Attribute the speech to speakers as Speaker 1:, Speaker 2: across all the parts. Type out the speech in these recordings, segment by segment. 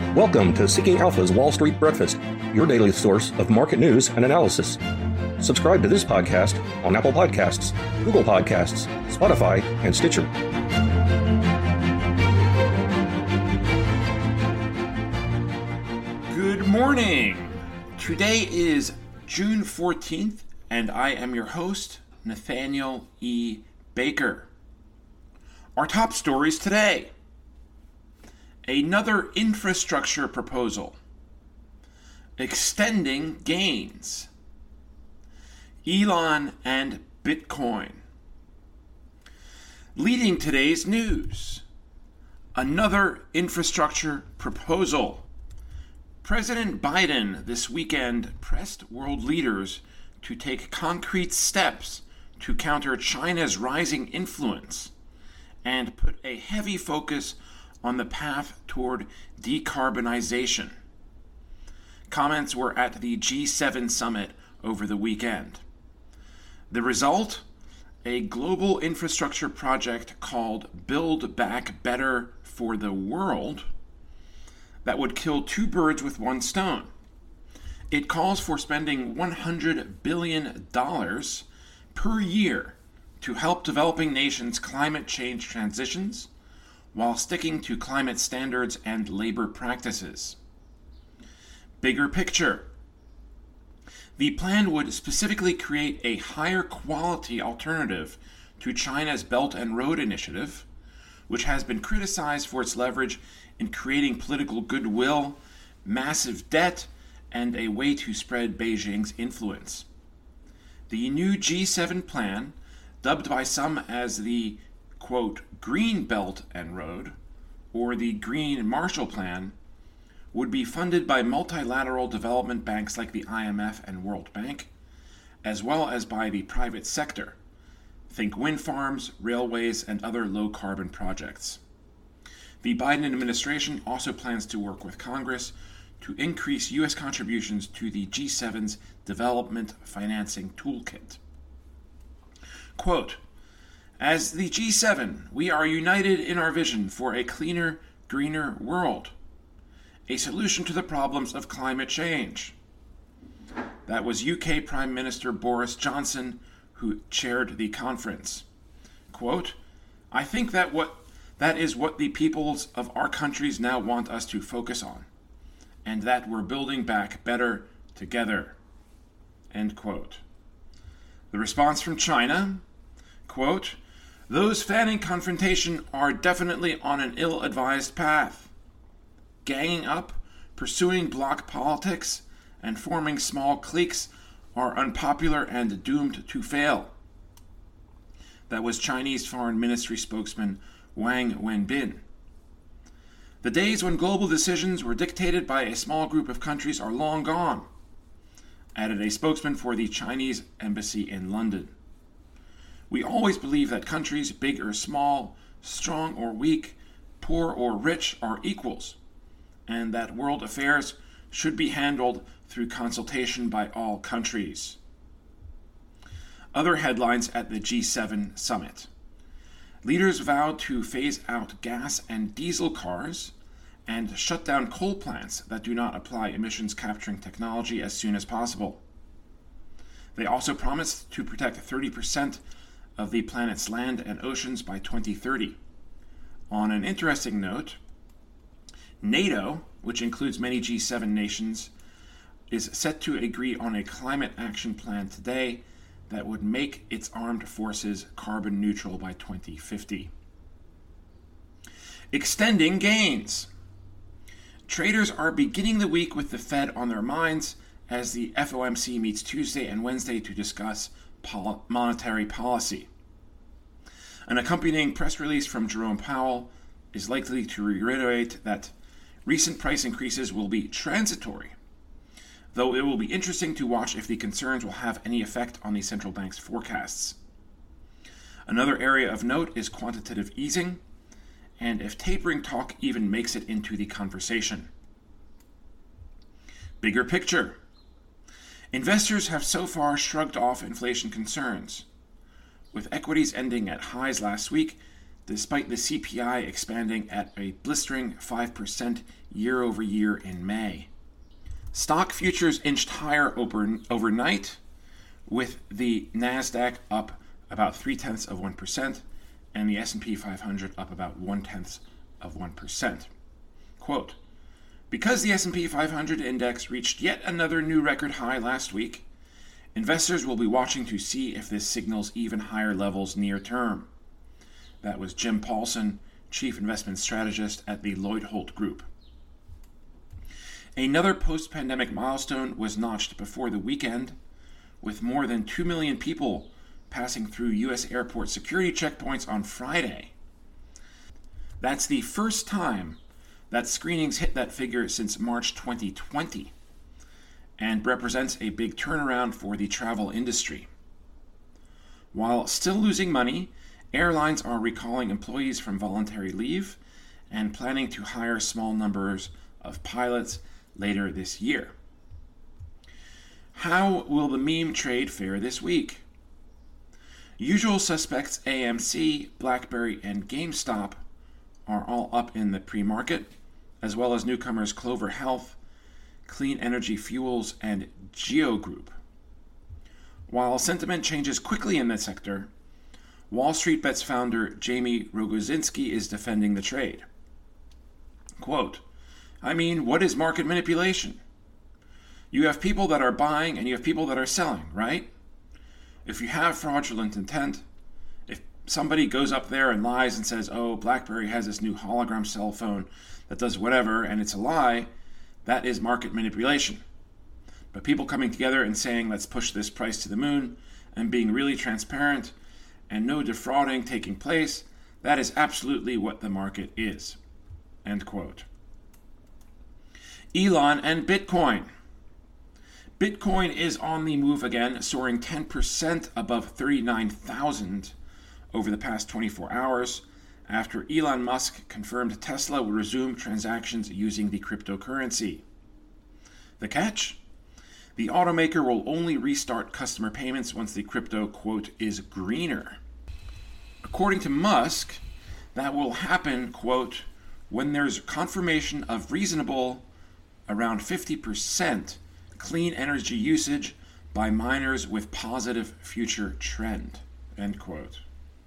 Speaker 1: Welcome to Seeking Alpha's Wall Street Breakfast, your daily source of market news and analysis. Subscribe to this podcast on Apple Podcasts, Google Podcasts, Spotify, and Stitcher.
Speaker 2: Good morning. Today is June 14th, and I am your host, Nathaniel E. Baker. Our top stories today. Another infrastructure proposal. Extending gains. Elon and Bitcoin. Leading today's news. Another infrastructure proposal. President Biden this weekend pressed world leaders to take concrete steps to counter China's rising influence and put a heavy focus on the path toward decarbonization. Comments were at the G7 summit over the weekend. The result? A global infrastructure project called Build Back Better for the World that would kill two birds with one stone. It calls for spending $100 billion per year to help developing nations' climate change transitions while sticking to climate standards and labor practices. Bigger picture. The plan would specifically create a higher quality alternative to China's Belt and Road Initiative, which has been criticized for its leverage in creating political goodwill, massive debt, and a way to spread Beijing's influence. The new G7 plan, dubbed by some as the, quote, Green Belt and Road, or the Green Marshall Plan, would be funded by multilateral development banks like the IMF and World Bank, as well as by the private sector. Think wind farms, railways, and other low-carbon projects. The Biden administration also plans to work with Congress to increase U.S. contributions to the G7's development financing toolkit. Quote, as the G7, we are united in our vision for a cleaner, greener world, a solution to the problems of climate change. That was UK Prime Minister Boris Johnson, who chaired the conference. Quote, I think that is what the peoples of our countries now want us to focus on, and that we're building back better together. End quote. The response from China, quote, those fanning confrontation are definitely on an ill-advised path. Ganging up, pursuing bloc politics, and forming small cliques are unpopular and doomed to fail. That was Chinese Foreign Ministry spokesman Wang Wenbin. The days when global decisions were dictated by a small group of countries are long gone, added a spokesman for the Chinese embassy in London. We always believe that countries, big or small, strong or weak, poor or rich, are equals, and that world affairs should be handled through consultation by all countries. Other headlines at the G7 summit. Leaders vowed to phase out gas and diesel cars and shut down coal plants that do not apply emissions capturing technology as soon as possible. They also promised to protect 30% of the planet's land and oceans by 2030. On an interesting note, NATO, which includes many G7 nations, is set to agree on a climate action plan today that would make its armed forces carbon neutral by 2050. Extending gains. Traders are beginning the week with the Fed on their minds as the FOMC meets Tuesday and Wednesday to discuss monetary policy. An accompanying press release from Jerome Powell is likely to reiterate that recent price increases will be transitory, though it will be interesting to watch if the concerns will have any effect on the central bank's forecasts. Another area of note is quantitative easing, and if tapering talk even makes it into the conversation. Bigger picture. Investors have so far shrugged off inflation concerns. With equities ending at highs last week, despite the CPI expanding at a blistering 5% year over year in May. Stock futures inched higher overnight, with the NASDAQ up about 0.3%, and the S&P 500 up about 0.1%. Quote, because the S&P 500 index reached yet another new record high last week, investors will be watching to see if this signals even higher levels near term. That was Jim Paulson, Chief Investment Strategist at the Lloyd Holt Group. Another post-pandemic milestone was notched before the weekend, with more than 2 million people passing through U.S. airport security checkpoints on Friday. That's the first time that screenings hit that figure since March 2020, and represents a big turnaround for the travel industry. While still losing money, airlines are recalling employees from voluntary leave and planning to hire small numbers of pilots later this year. How will the meme trade fare this week? Usual suspects AMC, BlackBerry, and GameStop are all up in the pre-market, as well as newcomers Clover Health, Clean Energy Fuels, and Geo Group. While sentiment changes quickly in the sector, Wall Street Bets founder Jamie Rogozinski is defending the trade. Quote, what is market manipulation? You have people that are buying and you have people that are selling, right? If you have fraudulent intent, if somebody goes up there and lies and says, oh, BlackBerry has this new hologram cell phone that does whatever, and it's a lie, that is market manipulation. But people coming together and saying, let's push this price to the moon, and being really transparent, and no defrauding taking place, that is absolutely what the market is. End quote. Elon and Bitcoin. Bitcoin is on the move again, soaring 10% above 39,000 over the past 24 hours after Elon Musk confirmed Tesla will resume transactions using the cryptocurrency. The catch? The automaker will only restart customer payments once the crypto, quote, is greener. According to Musk, that will happen, quote, when there's confirmation of reasonable, around 50%, clean energy usage by miners with positive future trend, end quote.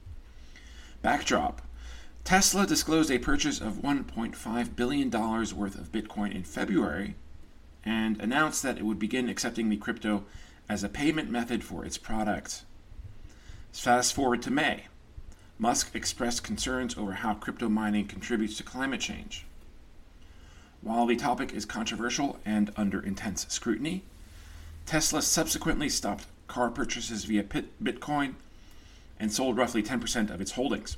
Speaker 2: Backdrop. Tesla disclosed a purchase of $1.5 billion worth of Bitcoin in February and announced that it would begin accepting the crypto as a payment method for its products. Fast forward to May. Musk expressed concerns over how crypto mining contributes to climate change. While the topic is controversial and under intense scrutiny, Tesla subsequently stopped car purchases via Bitcoin and sold roughly 10% of its holdings.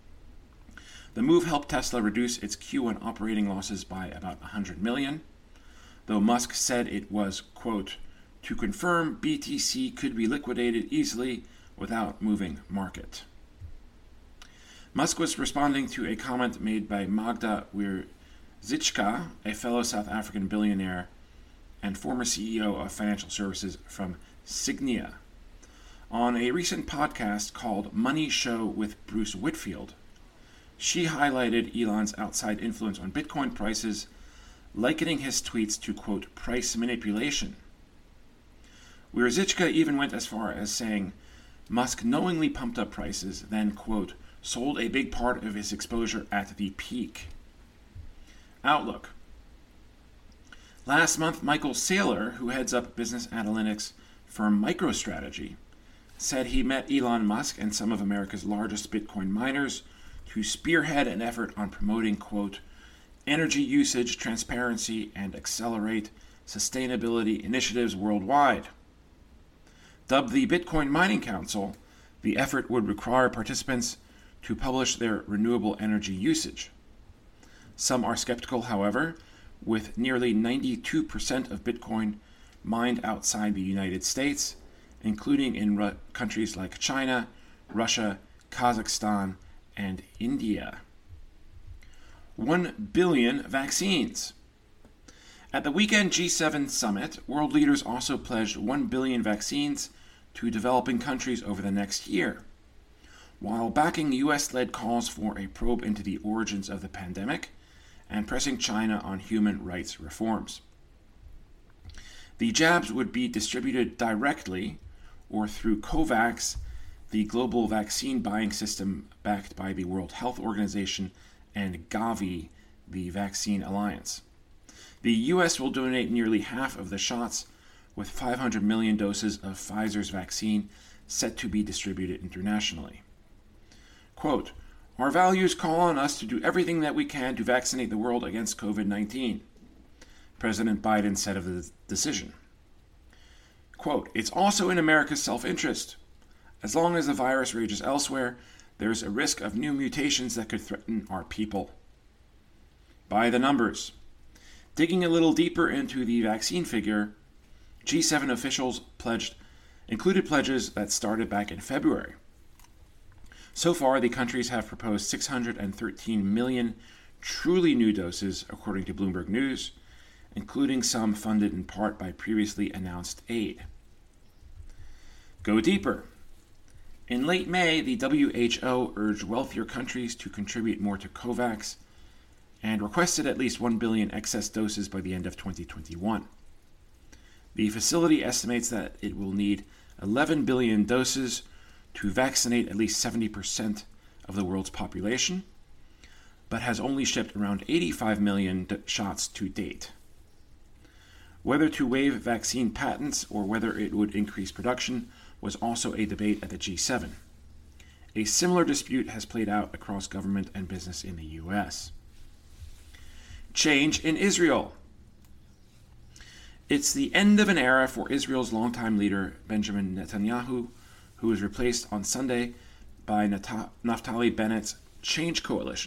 Speaker 2: The move helped Tesla reduce its Q1 operating losses by about $100 million, though Musk said it was, quote, to confirm BTC could be liquidated easily without moving market. Musk was responding to a comment made by Magda Wierzicka, a fellow South African billionaire and former CEO of financial services from Signia, on a recent podcast called Money Show with Bruce Whitfield. She highlighted Elon's outside influence on Bitcoin prices, likening his tweets to, quote, price manipulation. Wierzicka even went as far as saying Musk knowingly pumped up prices, then, quote, sold a big part of his exposure at the peak. Outlook. Last month, Michael Saylor, who heads up business analytics firm MicroStrategy, said he met Elon Musk and some of America's largest Bitcoin miners to spearhead an effort on promoting, quote, energy usage, transparency, and accelerate sustainability initiatives worldwide. Dubbed the Bitcoin Mining Council, the effort would require participants to publish their renewable energy usage. Some are skeptical, however, with nearly 92% of Bitcoin mined outside the United States, including in countries like China, Russia, Kazakhstan, and India. 1 billion vaccines. At the weekend G7 summit, world leaders also pledged 1 billion vaccines to developing countries over the next year. while backing US-led calls for a probe into the origins of the pandemic and pressing China on human rights reforms. The jabs would be distributed directly or through COVAX, the global vaccine buying system backed by the World Health Organization, and Gavi, the Vaccine Alliance. The U.S. will donate nearly half of the shots, with 500 million doses of Pfizer's vaccine set to be distributed internationally. Quote, "Our values call on us to do everything that we can to vaccinate the world against COVID-19, President Biden said of the decision. Quote, "It's also in America's self-interest. As long as the virus rages elsewhere, there's a risk of new mutations that could threaten our people." By the numbers. Digging a little deeper into the vaccine figure, G7 officials included pledges that started back in February. So far, the countries have proposed 613 million truly new doses, according to Bloomberg News, including some funded in part by previously announced aid. Go deeper. In late May, the WHO urged wealthier countries to contribute more to COVAX and requested at least 1 billion excess doses by the end of 2021. The facility estimates that it will need 11 billion doses to vaccinate at least 70% of the world's population, but has only shipped around 85 million shots to date. Whether to waive vaccine patents or whether it would increase production was also a debate at the G7. A similar dispute has played out across government and business in the U.S. Change in Israel. It's the end of an era for Israel's longtime leader, Benjamin Netanyahu, who was replaced on Sunday by Naftali Bennett's Change Coalition.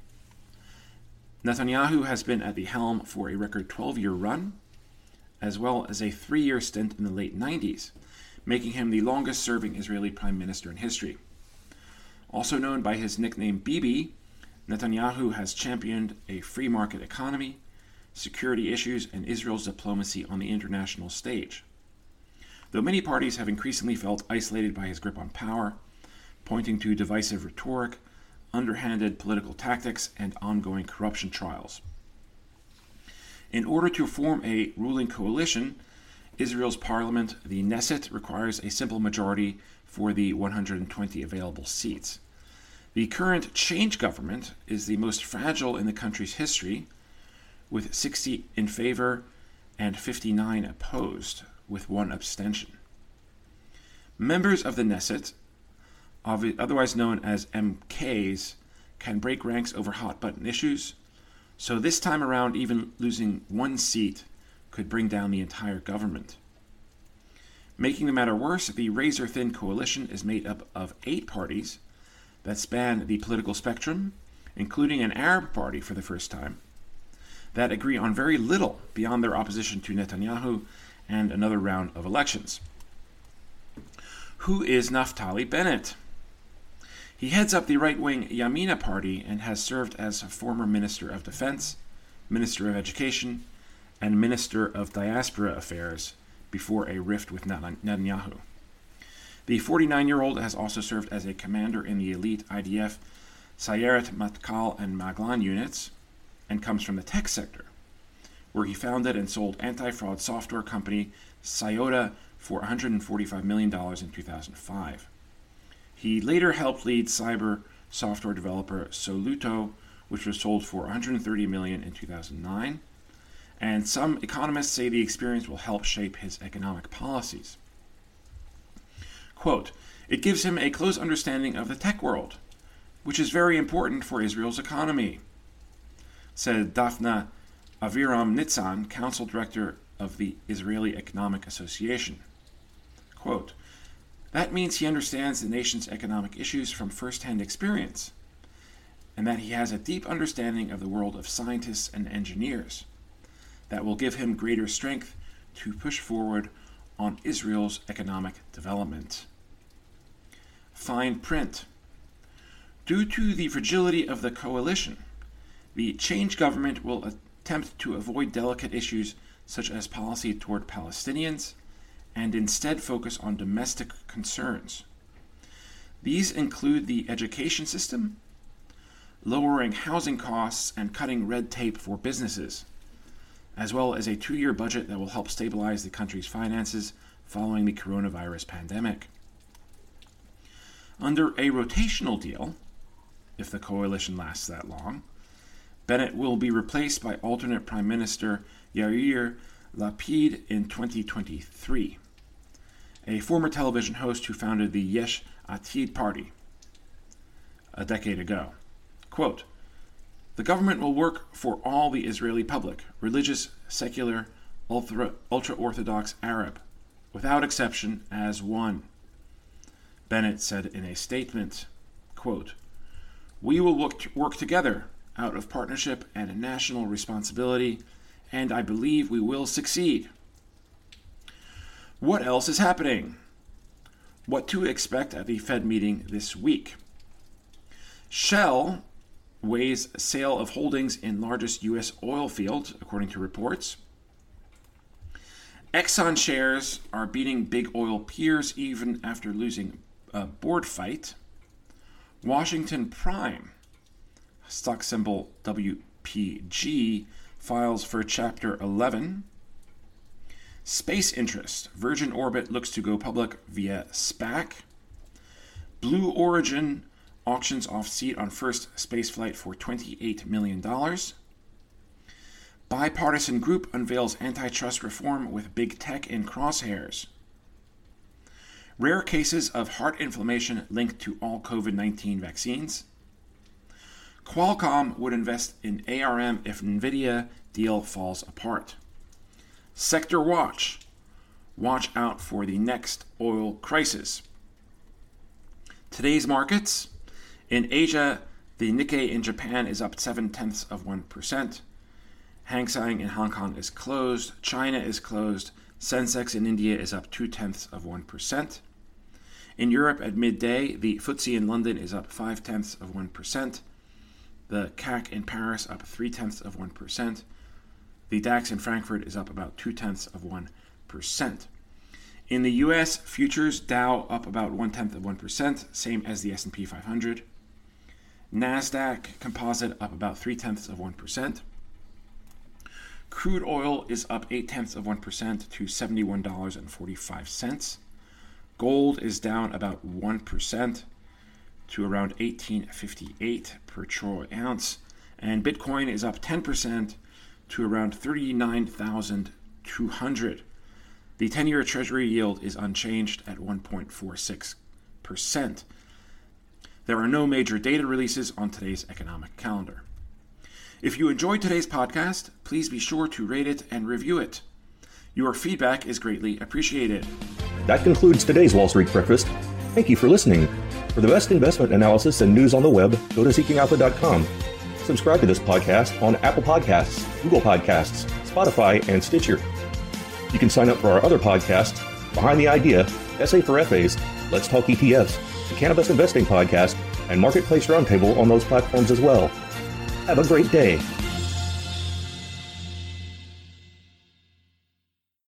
Speaker 2: Netanyahu has been at the helm for a record 12-year run, as well as a 3-year stint in the late 90s, making him the longest-serving Israeli prime minister in history. Also known by his nickname Bibi, Netanyahu has championed a free market economy, security issues, and Israel's diplomacy on the international stage. Though many parties have increasingly felt isolated by his grip on power, pointing to divisive rhetoric, underhanded political tactics, and ongoing corruption trials. In order to form a ruling coalition, Israel's parliament, the Knesset, requires a simple majority for the 120 available seats. The current Change government is the most fragile in the country's history, with 60 in favor and 59 opposed, with 1 abstention. Members of the Knesset, otherwise known as MKs, can break ranks over hot-button issues, so this time around even losing 1 seat could bring down the entire government. Making the matter worse, the razor-thin coalition is made up of 8 parties that span the political spectrum, including an Arab party for the first time, that agree on very little beyond their opposition to Netanyahu and another round of elections. Who is Naftali Bennett? He heads up the right-wing Yamina party and has served as former Minister of Defense, Minister of Education, and Minister of Diaspora Affairs before a rift with Netanyahu. The 49-year-old has also served as a commander in the elite IDF Sayeret Matkal and Maglan units, and comes from the tech sector, where he founded and sold anti-fraud software company Cyota for $145 million in 2005. He later helped lead cyber software developer Soluto, which was sold for $130 million in 2009, and some economists say the experience will help shape his economic policies. Quote, "It gives him a close understanding of the tech world, which is very important for Israel's economy," said Daphna Aviram Nitzan, council director of the Israeli Economic Association. Quote, "That means he understands the nation's economic issues from first-hand experience, and that he has a deep understanding of the world of scientists and engineers that will give him greater strength to push forward on Israel's economic development." Fine print. Due to the fragility of the coalition, the Change government will attempt to avoid delicate issues such as policy toward Palestinians and instead focus on domestic concerns. These include the education system, lowering housing costs, and cutting red tape for businesses, as well as a 2-year budget that will help stabilize the country's finances following the coronavirus pandemic. Under a rotational deal, if the coalition lasts that long, Bennett will be replaced by alternate Prime Minister Yair Lapid in 2023, a former television host who founded the Yesh Atid party a decade ago. Quote, "The government will work for all the Israeli public, religious, secular, ultra-Orthodox, Arab, without exception, as one," Bennett said in a statement. Quote, "We will work together out of partnership and national responsibility, and I believe we will succeed." What else is happening? What to expect at the Fed meeting this week? Shell weighs sale of holdings in largest U.S. oil field, according to reports. Exxon shares are beating big oil peers even after losing a board fight. Washington Prime, stock symbol WPG, files for Chapter 11. Space interest. Virgin Orbit looks to go public via SPAC. Blue Origin auctions off seat on first spaceflight for $28 million. Bipartisan group unveils antitrust reform with big tech in crosshairs. Rare cases of heart inflammation linked to all COVID-19 vaccines. Qualcomm would invest in ARM if NVIDIA deal falls apart. Sector watch. Watch out for the next oil crisis. Today's markets. In Asia, the Nikkei in Japan is up 0.7%. Hang Seng in Hong Kong is closed. China is closed. Sensex in India is up 0.2%. In Europe at midday, the FTSE in London is up 0.5%. The CAC in Paris up 0.3%. The DAX in Frankfurt is up about 0.2%. In the U.S., futures Dow up about 0.1%, same as the S&P 500. NASDAQ Composite up about 0.3%. Crude oil is up 0.8% to $71.45. Gold is down about 1% to around $18.58 per troy ounce, and Bitcoin is up 10% to around 39,200. The 10-year Treasury yield is unchanged at 1.46%. There are no major data releases on today's economic calendar. If you enjoyed today's podcast, please be sure to rate it and review it. Your feedback is greatly appreciated.
Speaker 1: That concludes today's Wall Street Breakfast. Thank you for listening. For the best investment analysis and news on the web, go to seekingalpha.com. Subscribe to this podcast on Apple Podcasts, Google Podcasts, Spotify, and Stitcher. You can sign up for our other podcasts, Behind the Idea, SA for FAs, Let's Talk ETFs, the Cannabis Investing Podcast, and Marketplace Roundtable on those platforms as well. Have a great day.